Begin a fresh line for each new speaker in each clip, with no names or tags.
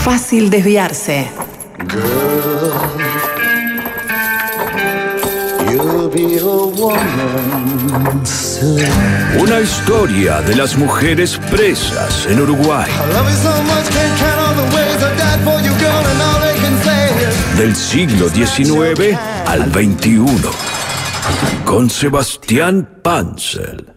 fácil desviarse.
Una historia de las mujeres presas en Uruguay. Del siglo XIX al XXI. Con Sebastián Panzel.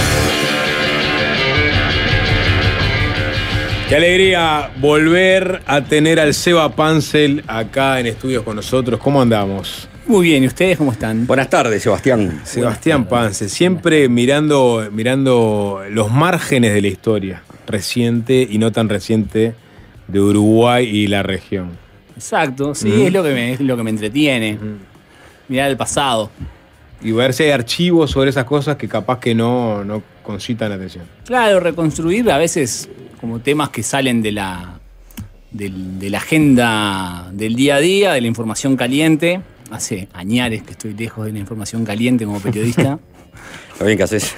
Qué alegría volver a tener al Seba Panzel acá en estudios con nosotros. ¿Cómo andamos?
Muy bien, ¿y ustedes cómo están?
Buenas tardes, Sebastián.
Sebastián Panzel, siempre mirando los márgenes de la historia reciente y no tan reciente de Uruguay y la región.
Exacto, sí, es lo que me entretiene. Mirar el pasado.
Y ver si hay archivos sobre esas cosas que capaz que no concitan la atención.
Claro, reconstruir a veces como temas que salen de la agenda del día a día, de la información caliente. Hace añares que estoy lejos de la información caliente como periodista.
Está bien que haces.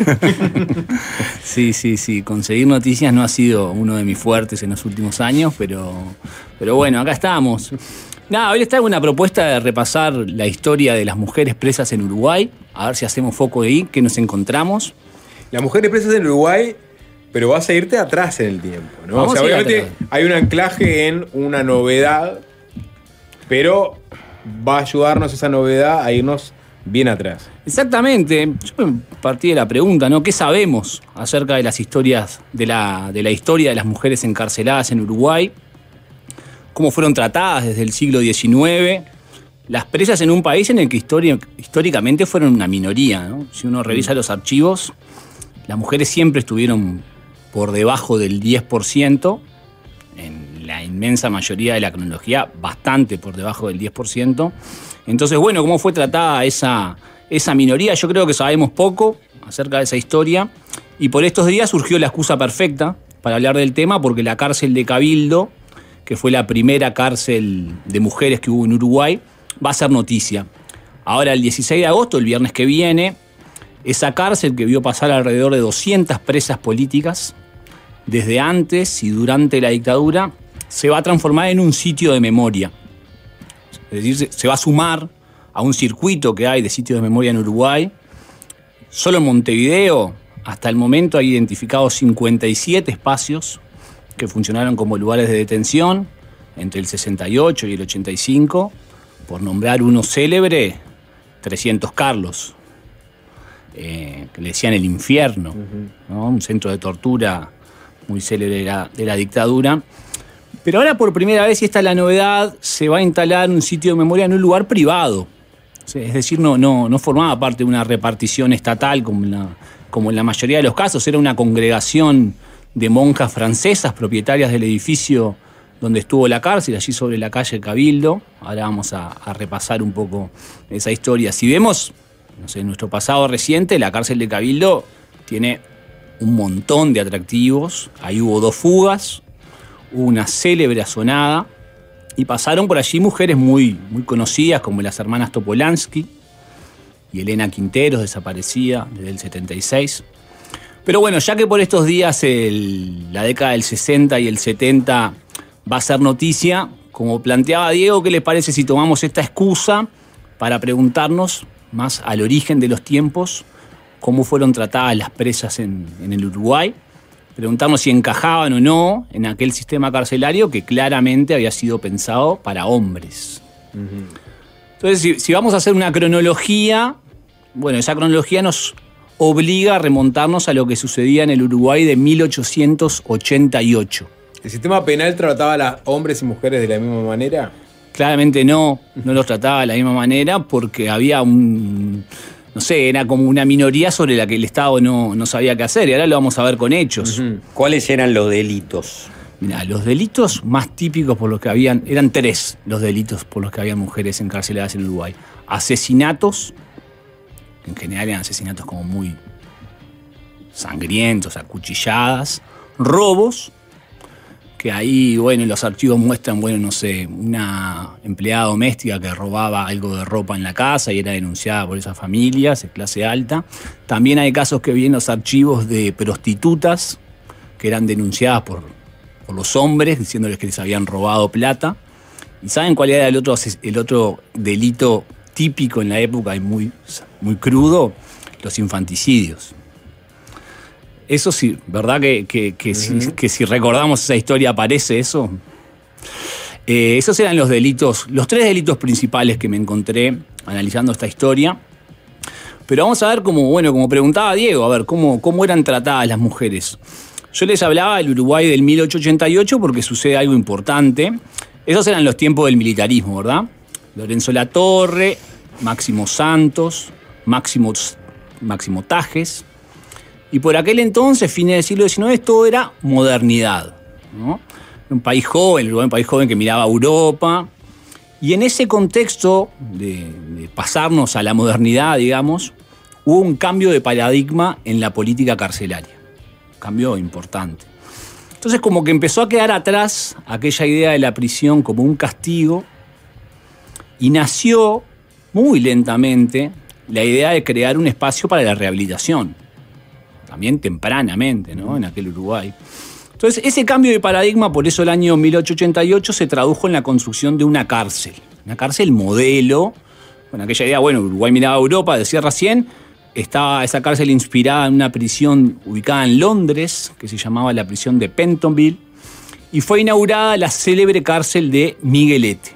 Sí. Conseguir noticias no ha sido uno de mis fuertes en los últimos años, pero bueno, acá estamos. Nada, hoy les traigo una propuesta de repasar la historia de las mujeres presas en Uruguay. A ver si hacemos foco de ahí, qué nos encontramos.
Las mujeres presas en Uruguay, pero vas a irte atrás en el tiempo, ¿no?
Vamos, o sea,
obviamente hay un anclaje en una novedad, pero va a ayudarnos esa novedad a irnos bien atrás.
Exactamente. Yo partí de la pregunta, ¿no? ¿Qué sabemos acerca de las historias, de la historia de las mujeres encarceladas en Uruguay? ¿Cómo fueron tratadas desde el siglo XIX? Las presas en un país en el que históricamente fueron una minoría, ¿no? Si uno revisa los archivos, las mujeres siempre estuvieron por debajo del 10%, en la inmensa mayoría de la cronología, bastante por debajo del 10%. Entonces, bueno, ¿cómo fue tratada esa minoría? Yo creo que sabemos poco acerca de esa historia, y por estos días surgió la excusa perfecta para hablar del tema, porque la cárcel de Cabildo, que fue la primera cárcel de mujeres que hubo en Uruguay, va a ser noticia. Ahora, el 16 de agosto, el viernes que viene, esa cárcel que vio pasar alrededor de 200 presas políticas, desde antes y durante la dictadura, se va a transformar en un sitio de memoria. Es decir, se va a sumar a un circuito que hay de sitios de memoria en Uruguay. Solo en Montevideo, hasta el momento, hay identificados 57 espacios que funcionaron como lugares de detención entre el 68 y el 85. Por nombrar uno célebre, 300 Carlos, que le decían el infierno, ¿no? Un centro de tortura muy célebre de la dictadura. Pero ahora, por primera vez, y esta es la novedad, se va a instalar un sitio de memoria en un lugar privado. Es decir, no formaba parte de una repartición estatal como en la mayoría de los casos. Era una congregación de monjas francesas propietarias del edificio donde estuvo la cárcel, allí sobre la calle Cabildo. Ahora vamos a repasar un poco esa historia. Si vemos, en nuestro pasado reciente, la cárcel de Cabildo tiene un montón de atractivos. Ahí hubo 2 fugas, hubo una célebre asonada, y pasaron por allí mujeres muy, muy conocidas, como las hermanas Topolansky y Elena Quinteros, desaparecida desde el 76. Pero bueno, ya que por estos días la década del 60 y el 70 va a ser noticia, como planteaba Diego, ¿qué les parece si tomamos esta excusa para preguntarnos más al origen de los tiempos, cómo fueron tratadas las presas en el Uruguay? Preguntarnos si encajaban o no en aquel sistema carcelario que claramente había sido pensado para hombres. Entonces, si vamos a hacer una cronología, bueno, esa cronología nos obliga a remontarnos a lo que sucedía en el Uruguay de 1888.
¿El sistema penal trataba a los hombres y mujeres de la misma manera?
Claramente no los trataba de la misma manera, porque había era como una minoría sobre la que el Estado no sabía qué hacer, y ahora lo vamos a ver con hechos.
¿Cuáles eran los delitos?
Mirá, los delitos más típicos por los que eran 3 los delitos por los que había mujeres encarceladas en Uruguay. Asesinatos, que en general eran asesinatos como muy sangrientos, acuchilladas. Robos, que ahí, los archivos muestran, una empleada doméstica que robaba algo de ropa en la casa y era denunciada por esas familias, es clase alta. También hay casos que vi en los archivos de prostitutas que eran denunciadas por los hombres, diciéndoles que les habían robado plata. ¿Y saben cuál era el otro delito típico en la época y muy, muy crudo? Los infanticidios. Eso sí, ¿verdad que si recordamos esa historia aparece eso? Esos eran los delitos, los 3 delitos principales que me encontré analizando esta historia. Pero vamos a ver como preguntaba Diego, a ver cómo eran tratadas las mujeres. Yo les hablaba del Uruguay del 1888 porque sucede algo importante. Esos eran los tiempos del militarismo, ¿verdad? Lorenzo Latorre, Máximo Santos, Máximo Tajes. Y por aquel entonces, fines del siglo XIX, todo era modernidad, ¿no? Un país joven, el Uruguay, un país joven que miraba a Europa. Y en ese contexto de pasarnos a la modernidad, digamos, hubo un cambio de paradigma en la política carcelaria. Un cambio importante. Entonces como que empezó a quedar atrás aquella idea de la prisión como un castigo y nació muy lentamente la idea de crear un espacio para la rehabilitación. También tempranamente, ¿no? En aquel Uruguay. Entonces, ese cambio de paradigma, por eso el año 1888 se tradujo en la construcción de una cárcel modelo. Bueno, aquella idea, Uruguay miraba a Europa, decía recién, estaba esa cárcel inspirada en una prisión ubicada en Londres, que se llamaba la prisión de Pentonville, y fue inaugurada la célebre cárcel de Miguelete.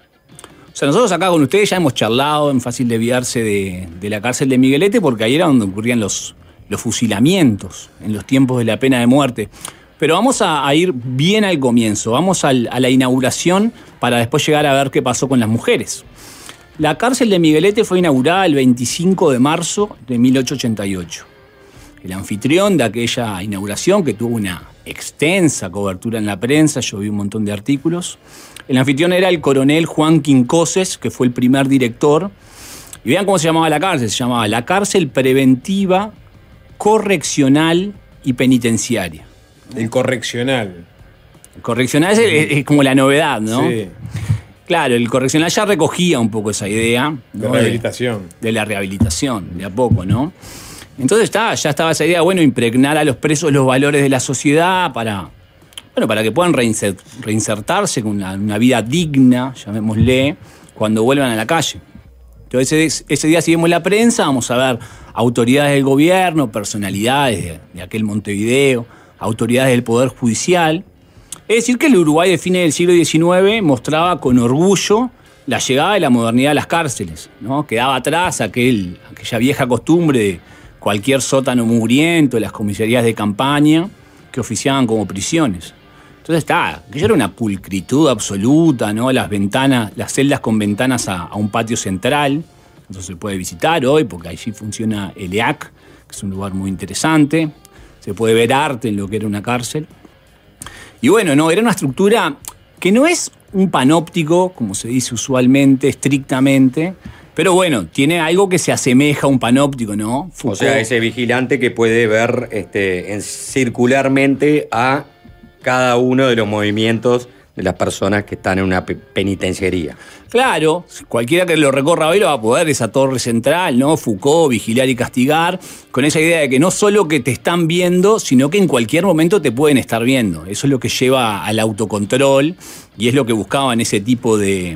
O sea, nosotros acá con ustedes ya hemos charlado en Fácil Desviarse de la cárcel de Miguelete, porque ahí era donde ocurrían los fusilamientos en los tiempos de la pena de muerte. Pero vamos a ir bien al comienzo, vamos a la inauguración para después llegar a ver qué pasó con las mujeres. La cárcel de Miguelete fue inaugurada el 25 de marzo de 1888. El anfitrión de aquella inauguración, que tuvo una extensa cobertura en la prensa, yo vi un montón de artículos, el anfitrión era el coronel Juan Quincoses, que fue el primer director. Y vean cómo se llamaba la cárcel, se llamaba la Cárcel Preventiva, Correccional y Penitenciaria.
El correccional.
El correccional es como la novedad, ¿no?
Sí.
Claro, el correccional ya recogía un poco esa idea, ¿no?
De rehabilitación.
De la rehabilitación, de a poco, ¿no? Entonces ya estaba esa idea, impregnar a los presos los valores de la sociedad para que puedan reinsertarse con una vida digna, llamémosle, cuando vuelvan a la calle. Entonces ese día seguimos la prensa, vamos a ver autoridades del gobierno, personalidades de aquel Montevideo, autoridades del Poder Judicial. Es decir, que el Uruguay de fines del siglo XIX mostraba con orgullo la llegada de la modernidad a las cárceles, ¿no? Quedaba atrás aquella vieja costumbre de cualquier sótano mugriento, las comisarías de campaña que oficiaban como prisiones. Entonces aquello era una pulcritud absoluta, ¿no? Las celdas con ventanas a un patio central, entonces se puede visitar hoy porque allí funciona el EAC, que es un lugar muy interesante. Se puede ver arte en lo que era una cárcel. Y era una estructura que no es un panóptico, como se dice usualmente, estrictamente, pero tiene algo que se asemeja a un panóptico, ¿no?
Foucault. O sea, ese vigilante que puede ver circularmente a cada uno de los movimientos de las personas que están en una penitenciaría.
Claro, cualquiera que lo recorra hoy lo va a poder, esa torre central, ¿no? Foucault, vigilar y castigar, con esa idea de que no solo que te están viendo, sino que en cualquier momento te pueden estar viendo. Eso es lo que lleva al autocontrol y es lo que buscaban ese tipo de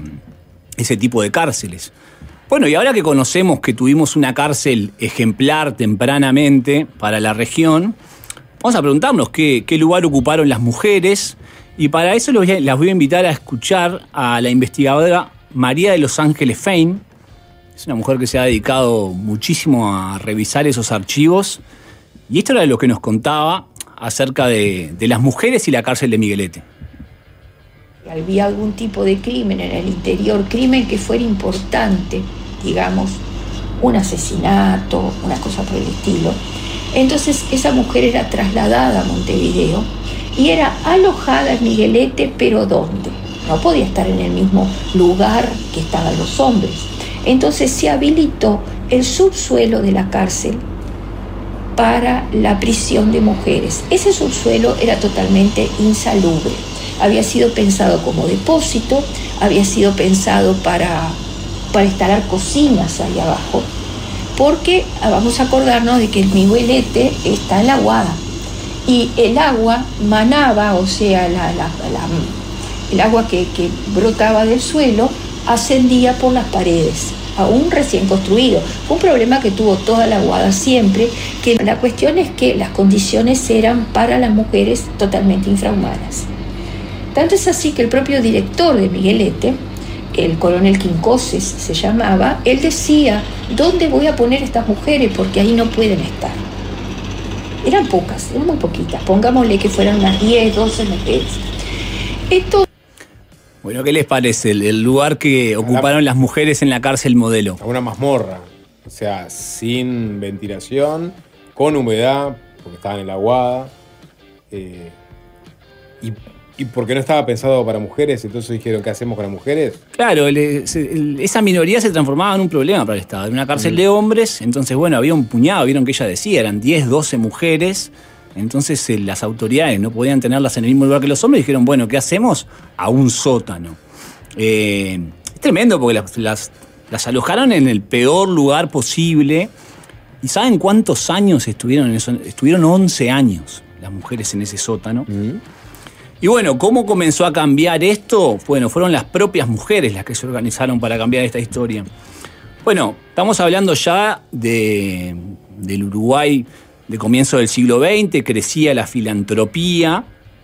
cárceles. Y ahora que conocemos que tuvimos una cárcel ejemplar tempranamente para la región, vamos a preguntarnos qué lugar ocuparon las mujeres. Y para eso las voy a invitar a escuchar a la investigadora María de los Ángeles Fein. Es una mujer que se ha dedicado muchísimo a revisar esos archivos. Y esto era lo que nos contaba acerca de las mujeres y la cárcel de Miguelete.
Había algún tipo de crimen en el interior, crimen que fuera importante, digamos, un asesinato, una cosa por el estilo. Entonces esa mujer era trasladada a Montevideo y era alojada en Miguelete, pero ¿dónde? No podía estar en el mismo lugar que estaban los hombres. Entonces se habilitó el subsuelo de la cárcel para la prisión de mujeres. Ese subsuelo era totalmente insalubre. Había sido pensado como depósito, había sido pensado para instalar cocinas ahí abajo, porque vamos a acordarnos de que el Miguelete está en la Guada. y el agua manaba, o sea, el agua que brotaba del suelo ascendía por las paredes, aún recién construido. Fue un problema que tuvo toda la Aguada siempre, que la cuestión es que las condiciones eran para las mujeres totalmente infrahumanas. Tanto es así que el propio director de Miguelete, el coronel Quincoses se llamaba, él decía: ¿dónde voy a poner estas mujeres? Porque ahí no pueden estar. Eran pocas, eran muy poquitas, pongámosle que fueran unas 10, 12 mujeres. Esto...
Bueno, ¿qué les parece el lugar que ocuparon las mujeres en la cárcel Modelo?
Una mazmorra, o sea, sin ventilación, con humedad, porque estaban en la Aguada, y porque no estaba pensado para mujeres, entonces dijeron, ¿qué hacemos con las mujeres?
Claro, esa minoría se transformaba en un problema para el Estado. En una cárcel de hombres, entonces, bueno, había un puñado, vieron que ella decía, eran 10, 12 mujeres. Entonces las autoridades no podían tenerlas en el mismo lugar que los hombres y dijeron, bueno, ¿qué hacemos? A un sótano. Es tremendo porque las alojaron en el peor lugar posible. ¿Y saben cuántos años estuvieron en eso? Estuvieron 11 años las mujeres en ese sótano. Y bueno, ¿cómo comenzó a cambiar esto? Bueno, fueron las propias mujeres las que se organizaron para cambiar esta historia. Bueno, estamos hablando ya del Uruguay de comienzo del siglo XX, crecía la filantropía,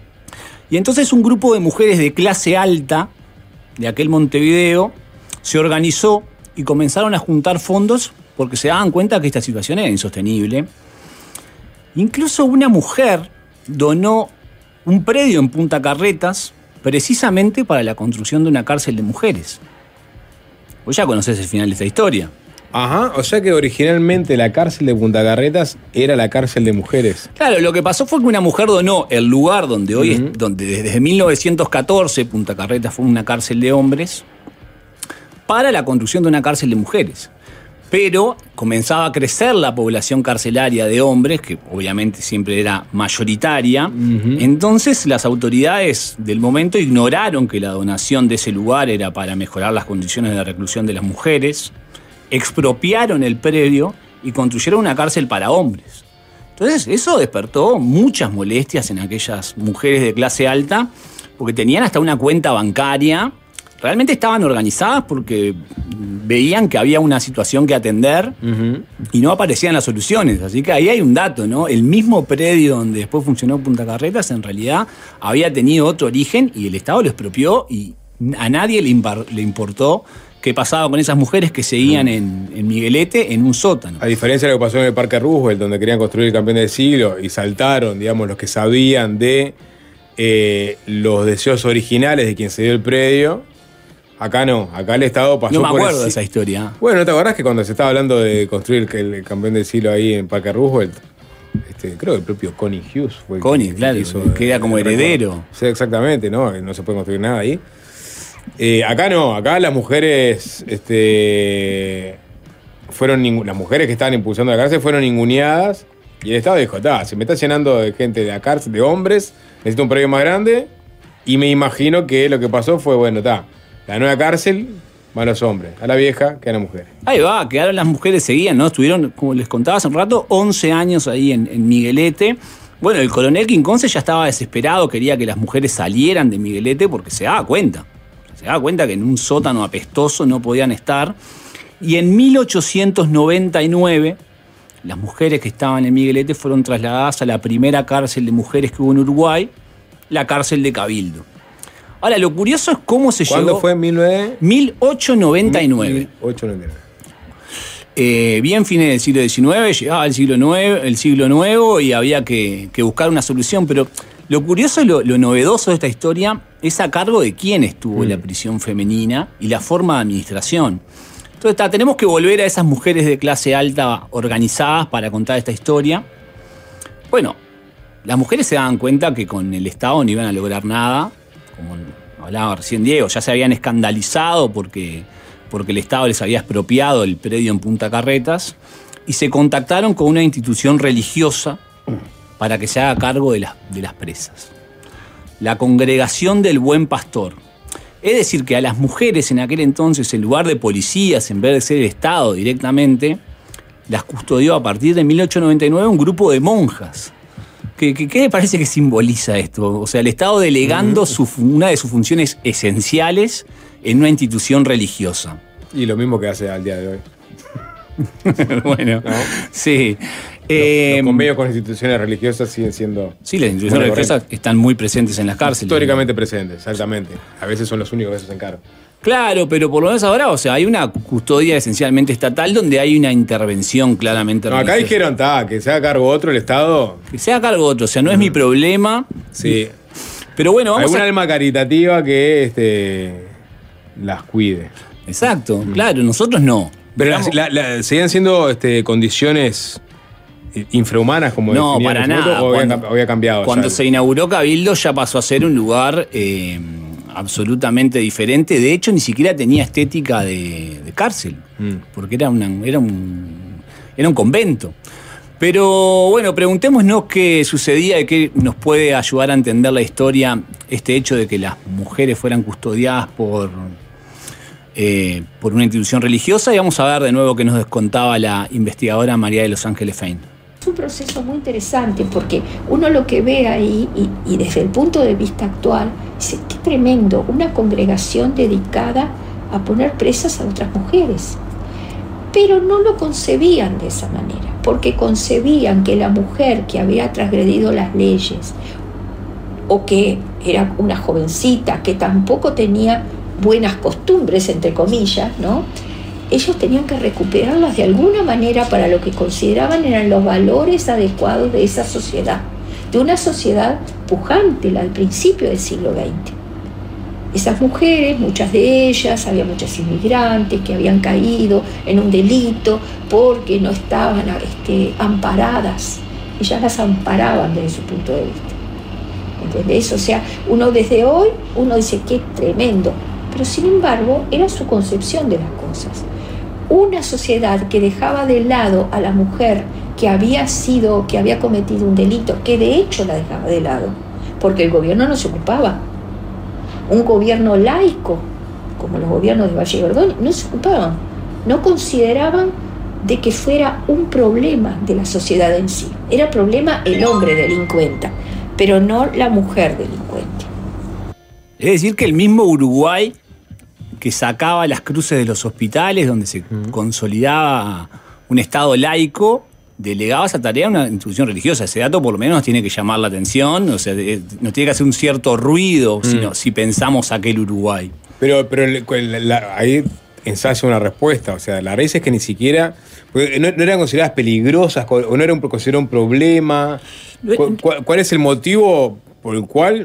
y entonces un grupo de mujeres de clase alta de aquel Montevideo se organizó y comenzaron a juntar fondos porque se daban cuenta que esta situación era insostenible. Incluso una mujer donó un predio en Punta Carretas precisamente para la construcción de una cárcel de mujeres. Vos ya conocés el final de esta historia.
Ajá, o sea que originalmente la cárcel de Punta Carretas era la cárcel de mujeres.
Claro, lo que pasó fue que una mujer donó el lugar donde hoy es, donde desde 1914 Punta Carretas fue una cárcel de hombres, para la construcción de una cárcel de mujeres. Pero comenzaba a crecer la población carcelaria de hombres, que obviamente siempre era mayoritaria. Entonces las autoridades del momento ignoraron que la donación de ese lugar era para mejorar las condiciones de reclusión de las mujeres, expropiaron el predio y construyeron una cárcel para hombres. Entonces eso despertó muchas molestias en aquellas mujeres de clase alta, porque tenían hasta una cuenta bancaria. Realmente estaban organizadas porque veían que había una situación que atender y no aparecían las soluciones. Así que ahí hay un dato, ¿no? El mismo predio donde después funcionó Punta Carretas en realidad había tenido otro origen y el Estado lo expropió y a nadie le importó qué pasaba con esas mujeres que seguían en Miguelete en un sótano.
A diferencia de lo que pasó en el Parque Roosevelt, donde querían construir el campeón del siglo y saltaron, digamos, los que sabían de los deseos originales de quien se dio el predio. Acá no, acá el Estado pasó por...
No me acuerdo de esa historia.
Bueno, ¿no te acordás que cuando se estaba hablando de construir el campeón del siglo ahí en Parque Roosevelt, creo que el propio Connie Hughes fue
Connie, claro, que era como heredero.
Sí, exactamente, no se puede construir nada ahí. Acá no, acá las mujeres las mujeres que estaban impulsando la cárcel fueron ninguneadas y el Estado dijo, se me está llenando de gente de la cárcel, de hombres, necesito un predio más grande, y me imagino que lo que pasó fue, la nueva cárcel van los hombres, a la vieja quedan las mujeres.
Ahí va, quedaron las mujeres, seguían, ¿no? Estuvieron, como les contaba hace un rato, 11 años ahí en Miguelete. Bueno, el coronel Quincoses ya estaba desesperado, quería que las mujeres salieran de Miguelete porque se daba cuenta que en un sótano apestoso no podían estar. Y en 1899, las mujeres que estaban en Miguelete fueron trasladadas a la primera cárcel de mujeres que hubo en Uruguay, la cárcel de Cabildo. Ahora, lo curioso es cómo se llegó...
¿Cuándo fue?
1899.
1899.
Bien fines del siglo XIX, llegaba el siglo nuevo y había que buscar una solución, pero lo curioso y lo novedoso de esta historia es a cargo de quién estuvo la prisión femenina y la forma de administración. Entonces tenemos que volver a esas mujeres de clase alta organizadas para contar esta historia. Bueno, las mujeres se daban cuenta que con el Estado no iban a lograr nada, como hablaba recién Diego, ya se habían escandalizado porque el Estado les había expropiado el predio en Punta Carretas y se contactaron con una institución religiosa para que se haga cargo de las presas. La Congregación del Buen Pastor. Es decir, que a las mujeres en aquel entonces, en lugar de policías, en vez de ser el Estado directamente, las custodió a partir de 1899 un grupo de monjas ¿Qué le parece que simboliza esto? O sea, el Estado delegando una de sus funciones esenciales en una institución religiosa.
Y lo mismo que hace al día de hoy.
Bueno,
¿No?
sí.
Los convenios con instituciones religiosas siguen siendo...
Sí, las instituciones religiosas están muy presentes en las cárceles.
Históricamente presentes, exactamente. A veces son los únicos que se hacen cargo.
Claro, pero por lo menos ahora, o sea, hay una custodia esencialmente estatal donde hay una intervención claramente
No, acá
religiosa.
dijeron, que se haga cargo otro el Estado.
Que se haga cargo otro, o sea, no es mi problema.
Sí.
Pero bueno, vamos
Alguna
a...
alma caritativa que las cuide.
Exacto, claro, nosotros no.
Pero
Digamos-
¿seguían siendo condiciones infrahumanas como
No,
definían
para
en ese momento,
nada.
o
Cuando-
había cambiado?
Cuando
ya?
se inauguró Cabildo ya pasó a ser un lugar absolutamente diferente. De hecho, ni siquiera tenía estética de cárcel, porque era un convento. Pero bueno, preguntémonos qué sucedía y qué nos puede ayudar a entender la historia, este hecho de que las mujeres fueran custodiadas por una institución religiosa. Y vamos a ver de nuevo qué nos descontaba la investigadora María de los Ángeles Fein.
Es un proceso muy interesante porque uno lo que ve ahí y desde el punto de vista actual, dice, qué tremendo, una congregación dedicada a poner presas a otras mujeres. Pero no lo concebían de esa manera, porque concebían que la mujer que había transgredido las leyes o que era una jovencita que tampoco tenía buenas costumbres, entre comillas, ¿no? Ellos tenían que recuperarlas de alguna manera para lo que consideraban eran los valores adecuados de esa sociedad, de una sociedad pujante, la del principio del siglo XX. Esas mujeres, muchas de ellas, había muchas inmigrantes que habían caído en un delito porque no estaban amparadas. Ellas las amparaban desde su punto de vista. ¿Entendés? O sea, uno desde hoy, uno dice, qué tremendo. Pero sin embargo, era su concepción de las cosas. Una sociedad que dejaba de lado a la mujer que había cometido un delito, que de hecho la dejaba de lado, porque el gobierno no se ocupaba. Un gobierno laico, como los gobiernos de Valle Gordón, no se ocupaban, no consideraban de que fuera un problema de la sociedad en sí. Era problema el hombre delincuente, pero no la mujer delincuente.
Es decir, que el mismo Uruguay que sacaba las cruces de los hospitales, donde se consolidaba un Estado laico, delegaba esa tarea a una institución religiosa. Ese dato por lo menos nos tiene que llamar la atención, o sea, nos tiene que hacer un cierto ruido si pensamos aquel Uruguay.
Pero ahí ensaya una respuesta. O sea, la raíz es que ni siquiera... No eran consideradas peligrosas, o no era considerado un problema. ¿Cuál es el motivo por el cual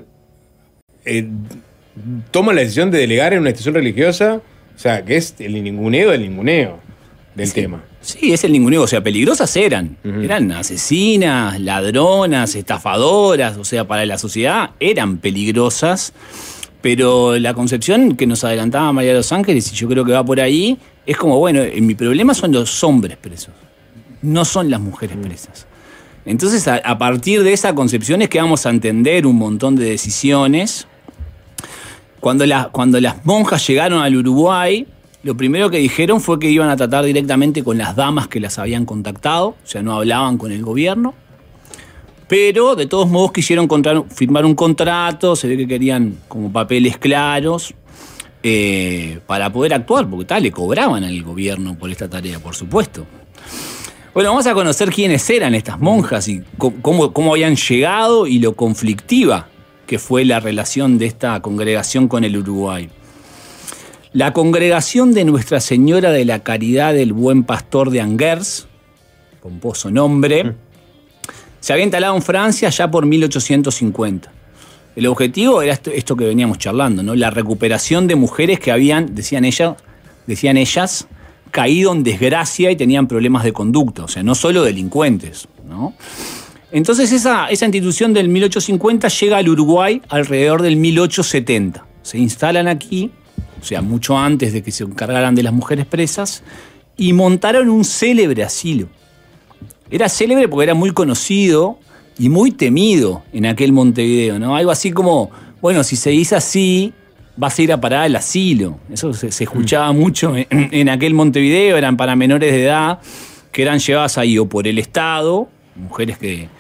toman la decisión de delegar en una institución religiosa? O sea, que es el ninguneo del ninguneo del tema.
Sí, es el ninguneo. O sea, peligrosas eran. Eran asesinas, ladronas, estafadoras. O sea, para la sociedad eran peligrosas. Pero la concepción que nos adelantaba María de los Ángeles, y yo creo que va por ahí, es como, bueno, mi problema son los hombres presos, no son las mujeres presas. Entonces, a partir de esa concepción es que vamos a entender un montón de decisiones. Cuando las monjas llegaron al Uruguay, lo primero que dijeron fue que iban a tratar directamente con las damas que las habían contactado, o sea, no hablaban con el gobierno. Pero de todos modos quisieron firmar un contrato, se ve que querían como papeles claros para poder actuar, porque le cobraban al gobierno por esta tarea, por supuesto. Bueno, vamos a conocer quiénes eran estas monjas y cómo habían llegado y lo conflictiva que fue la relación de esta congregación con el Uruguay. La congregación de Nuestra Señora de la Caridad del Buen Pastor de Angers, pomposo nombre, se había instalado en Francia ya por 1850. El objetivo era esto que veníamos charlando, ¿no? La recuperación de mujeres que habían, decían ellas, caído en desgracia y tenían problemas de conducta, o sea, no solo delincuentes, ¿no? Entonces esa institución del 1850 llega al Uruguay alrededor del 1870. Se instalan aquí, o sea, mucho antes de que se encargaran de las mujeres presas, y montaron un célebre asilo. Era célebre porque era muy conocido y muy temido en aquel Montevideo, ¿no? Algo así como, bueno, si seguís así, vas a ir a parar al asilo. Eso se escuchaba mucho en aquel Montevideo, eran para menores de edad que eran llevadas ahí o por el Estado, mujeres que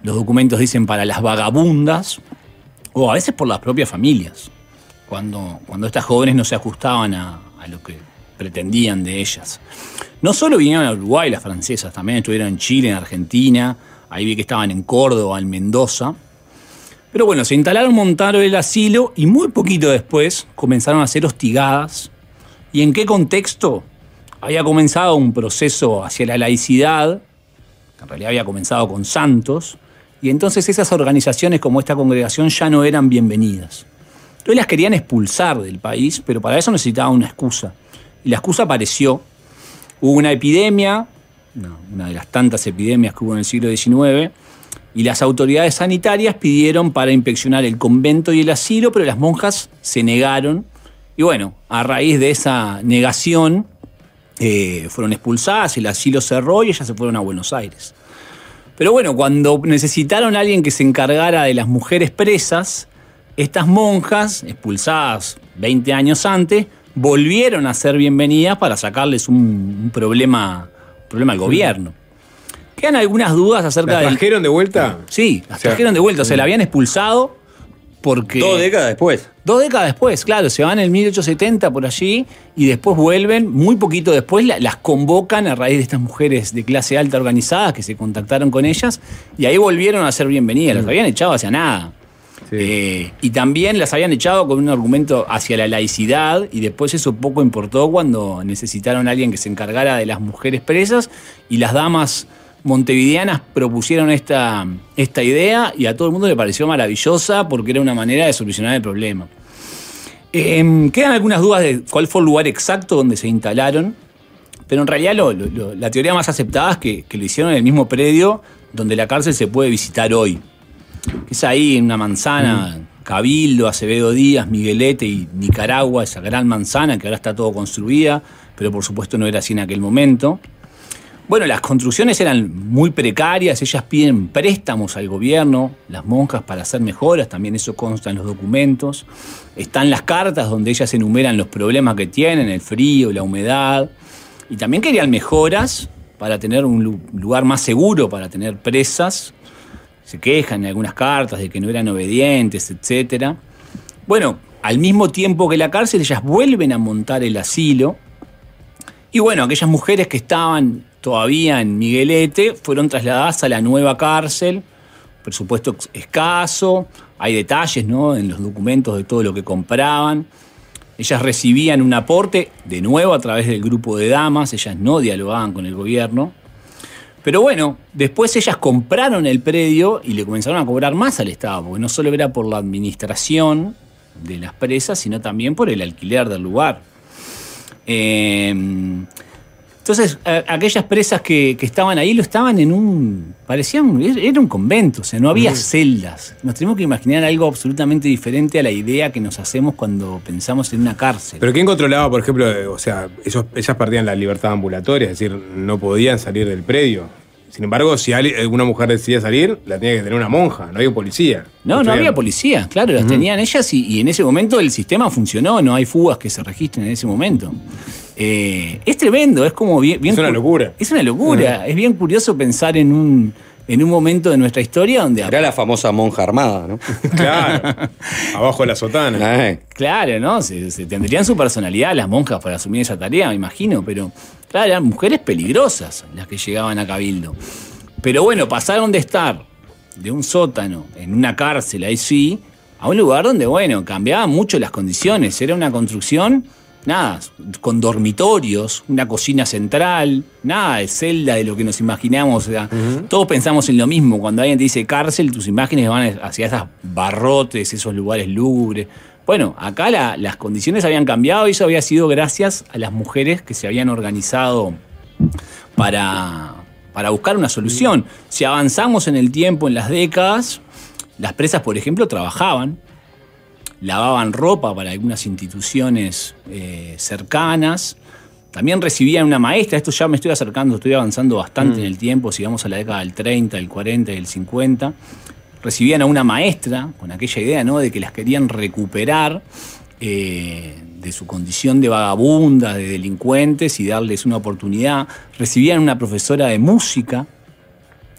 Los documentos dicen para las vagabundas, o a veces por las propias familias, cuando estas jóvenes no se ajustaban a lo que pretendían de ellas. No solo vinieron a Uruguay las francesas, también estuvieron en Chile, en Argentina, ahí vi que estaban en Córdoba, en Mendoza. Pero bueno, se instalaron, montaron el asilo y muy poquito después comenzaron a ser hostigadas. ¿Y en qué contexto? Había comenzado un proceso hacia la laicidad, que en realidad había comenzado con santos, y entonces esas organizaciones como esta congregación ya no eran bienvenidas. Entonces las querían expulsar del país, pero para eso necesitaban una excusa. Y la excusa apareció. Hubo una epidemia, una de las tantas epidemias que hubo en el siglo XIX, y las autoridades sanitarias pidieron para inspeccionar el convento y el asilo, pero las monjas se negaron. Y bueno, a raíz de esa negación fueron expulsadas, el asilo cerró y ellas se fueron a Buenos Aires. Pero bueno, cuando necesitaron a alguien que se encargara de las mujeres presas, estas monjas, expulsadas 20 años antes, volvieron a ser bienvenidas para sacarles un problema al gobierno. Quedan algunas dudas acerca de...
¿Las trajeron de vuelta?
Sí, las trajeron de vuelta. O sea, la habían expulsado porque...
2 décadas después.
2 décadas después, claro. Se van en el 1870 por allí y después vuelven. Muy poquito después las convocan a raíz de estas mujeres de clase alta organizadas que se contactaron con ellas y ahí volvieron a ser bienvenidas. Las habían echado hacia nada. Sí. Y también las habían echado con un argumento hacia la laicidad y después eso poco importó cuando necesitaron a alguien que se encargara de las mujeres presas y las damas montevideanas propusieron esta idea y a todo el mundo le pareció maravillosa porque era una manera de solucionar el problema. Quedan algunas dudas de cuál fue el lugar exacto donde se instalaron, pero en realidad la teoría más aceptada es que lo hicieron en el mismo predio donde la cárcel se puede visitar hoy. Es ahí en una manzana, Cabildo, Acevedo Díaz, Miguelete y Nicaragua, esa gran manzana que ahora está todo construida, pero por supuesto no era así en aquel momento. Bueno, las construcciones eran muy precarias, ellas piden préstamos al gobierno, las monjas para hacer mejoras, también eso consta en los documentos. Están las cartas donde ellas enumeran los problemas que tienen, el frío, la humedad, y también querían mejoras para tener un lugar más seguro, para tener presas. Se quejan en algunas cartas de que no eran obedientes, etc. Bueno, al mismo tiempo que la cárcel, ellas vuelven a montar el asilo. Y bueno, aquellas mujeres que estaban todavía en Miguelete fueron trasladadas a la nueva cárcel. Presupuesto escaso, hay detalles, ¿no?, en los documentos de todo lo que compraban. Ellas recibían un aporte, de nuevo a través del grupo de damas, ellas no dialogaban con el gobierno. Pero bueno, después ellas compraron el predio y le comenzaron a cobrar más al Estado, porque no solo era por la administración de las presas, sino también por el alquiler del lugar. Entonces, aquellas presas que estaban ahí lo estaban en era un convento, o sea, no había celdas. Nos tenemos que imaginar algo absolutamente diferente a la idea que nos hacemos cuando pensamos en una cárcel.
¿Pero quién controlaba, por ejemplo, o sea, ellas perdían la libertad ambulatoria, es decir, no podían salir del predio? Sin embargo, si alguna mujer decidía salir, la tenía que tener una monja, no había un policía. No
había policía, claro, las tenían ellas y en ese momento el sistema funcionó, no hay fugas que se registren en ese momento. Es tremendo, es como bien
es una locura.
Es una locura, es bien curioso pensar en un momento de nuestra historia donde...
Era la famosa monja armada, ¿no?
Claro, abajo de la sotana.
Claro, ¿no? Se tendrían su personalidad las monjas para asumir esa tarea, me imagino, pero claro, eran mujeres peligrosas las que llegaban a Cabildo. Pero bueno, pasaron de estar de un sótano en una cárcel, ahí sí, a un lugar donde, bueno, cambiaban mucho las condiciones. Era una construcción... Nada, con dormitorios, una cocina central, nada de celda de lo que nos imaginamos. O sea, todos pensamos en lo mismo. Cuando alguien te dice cárcel, tus imágenes van hacia esos barrotes, esos lugares lúgubres. Bueno, acá las condiciones habían cambiado y eso había sido gracias a las mujeres que se habían organizado para buscar una solución. Si avanzamos en el tiempo, en las décadas, las presas, por ejemplo, trabajaban. Lavaban ropa para algunas instituciones cercanas. También recibían una maestra. Esto ya me estoy acercando, estoy avanzando bastante en el tiempo. Si vamos a la década del 30, del 40 y del 50. Recibían a una maestra con aquella idea, ¿no?, de que las querían recuperar de su condición de vagabundas, de delincuentes y darles una oportunidad. Recibían una profesora de música.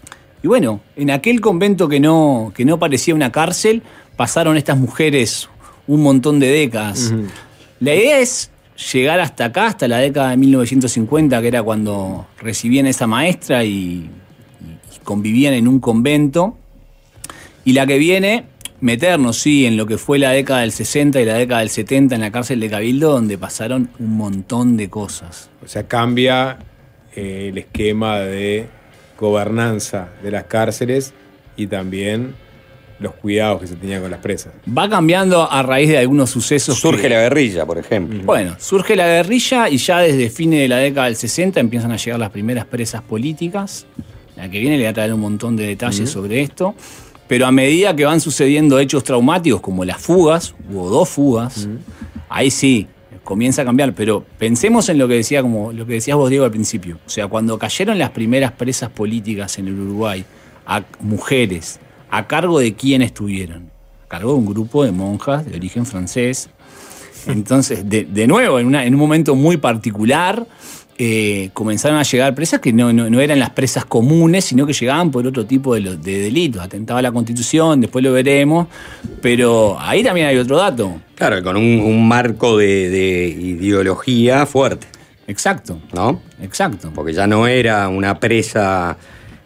Y bueno, en aquel convento que no parecía una cárcel, pasaron estas mujeres un montón de décadas. Uh-huh. La idea es llegar hasta acá, hasta la década de 1950, que era cuando recibían a esa maestra y convivían en un convento. Y la que viene, meternos, sí, en lo que fue la década del 60 y la década del 70 en la cárcel de Cabildo, donde pasaron un montón de cosas.
O sea, cambia el esquema de gobernanza de las cárceles y también los cuidados que se tenían con las presas.
Va cambiando a raíz de algunos sucesos.
Surge la guerrilla, por ejemplo.
Bueno, surge la guerrilla y ya desde fines de la década del 60 empiezan a llegar las primeras presas políticas. La que viene le va a traer un montón de detalles sobre esto. Pero a medida que van sucediendo hechos traumáticos como las fugas, hubo 2 fugas, ahí sí, comienza a cambiar. Pero pensemos en lo que decías vos, Diego, al principio. O sea, cuando cayeron las primeras presas políticas en el Uruguay, a mujeres, ¿a cargo de quién estuvieron? A cargo de un grupo de monjas de origen francés. Entonces, de nuevo, en un momento muy particular, comenzaron a llegar presas que no eran las presas comunes, sino que llegaban por otro tipo de delitos. Atentaba a la Constitución, después lo veremos, pero ahí también hay otro dato.
Claro, con un marco de ideología fuerte.
Exacto.
¿No?
Exacto.
Porque ya no era una presa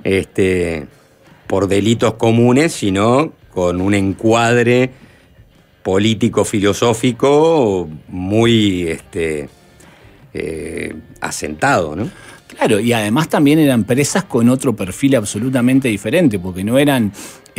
por delitos comunes, sino con un encuadre político-filosófico muy asentado, ¿no?
Claro, y además también eran presas con otro perfil absolutamente diferente, porque no eran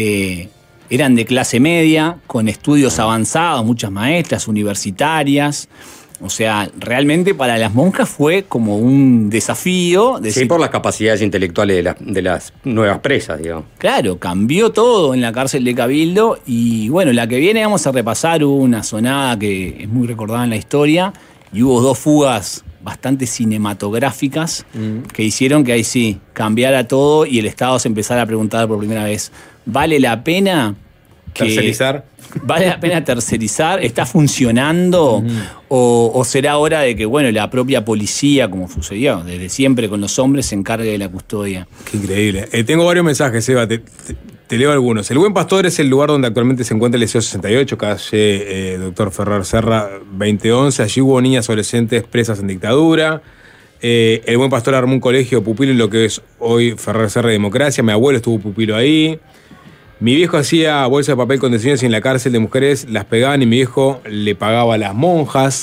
de clase media, con estudios avanzados, muchas maestras, universitarias. O sea, realmente para las monjas fue como un desafío.
Sí, por las capacidades intelectuales de las nuevas presas, digamos.
Claro, cambió todo en la cárcel de Cabildo y bueno, la que viene vamos a repasar una sonada que es muy recordada en la historia y hubo 2 fugas bastante cinematográficas que hicieron que ahí sí cambiara todo y el Estado se empezara a preguntar por primera vez, ¿vale la pena
tercerizar?
¿Vale la pena tercerizar? ¿Está funcionando? ¿O será hora de que, bueno, la propia policía, como sucedió desde siempre con los hombres, se encargue de la custodia?
Qué increíble. Tengo varios mensajes, Eva, te leo algunos. El Buen Pastor es el lugar donde actualmente se encuentra el Liceo 68, calle Dr. Ferrer Serra 2011. Allí hubo niñas adolescentes presas en dictadura. El Buen Pastor armó un colegio pupilo en lo que es hoy Ferrer Serra y Democracia. Mi abuelo estuvo pupilo ahí. Mi viejo hacía bolsas de papel con diseños y en la cárcel de mujeres las pegaban y mi viejo le pagaba a las monjas.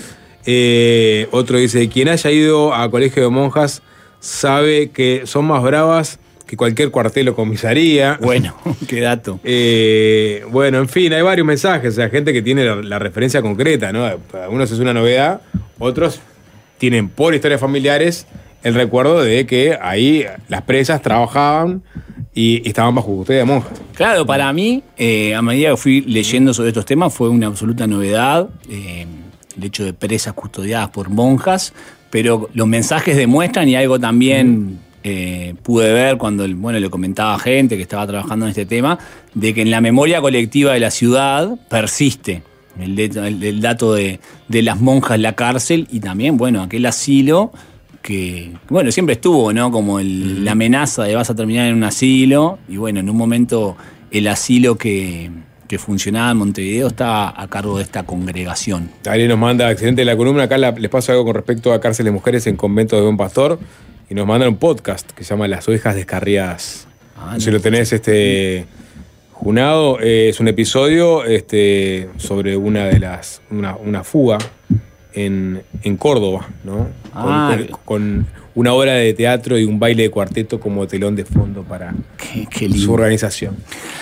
Otro dice, quien haya ido a colegio de monjas sabe que son más bravas que cualquier cuartel o comisaría.
Bueno, qué dato.
Bueno, en fin, hay varios mensajes. O sea, gente que tiene la referencia concreta, ¿no? Para unos es una novedad, otros tienen por historias familiares el recuerdo de que ahí las presas trabajaban y estaban bajo custodia de monjas.
Claro, para mí, a medida que fui leyendo sobre estos temas, fue una absoluta novedad el hecho de presas custodiadas por monjas, pero los mensajes demuestran, y algo también pude ver cuando le comentaba a gente que estaba trabajando en este tema, de que en la memoria colectiva de la ciudad persiste el dato de las monjas en la cárcel y también, bueno, aquel asilo que, bueno, siempre estuvo, ¿no? Como la amenaza de vas a terminar en un asilo y, bueno, en un momento el asilo que funcionaba en Montevideo estaba a cargo de esta congregación.
Ariel nos manda, excelente la columna, acá les paso algo con respecto a cárceles de mujeres en convento de Buen Pastor y nos mandan un podcast que se llama Las ovejas descarriadas. Si lo tenés junado, es un episodio sobre una fuga en Córdoba, ¿no? Con una obra de teatro y un baile de cuarteto como telón de fondo para su organización.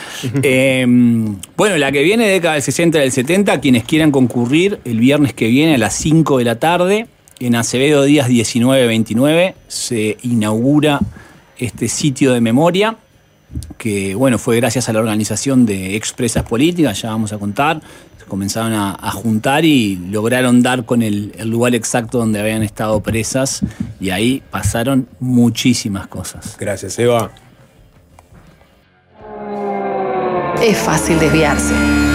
Bueno, la que viene, década del 60 y del 70, quienes quieran concurrir el viernes que viene a las 5 de la tarde, en Acevedo Díaz 1929, se inaugura este sitio de memoria, que bueno, fue gracias a la organización de expresas políticas, ya vamos a contar. Se comenzaron a juntar y lograron dar con el lugar exacto donde habían estado presas, y ahí pasaron muchísimas cosas.
Gracias, Eva.
Es fácil desviarse.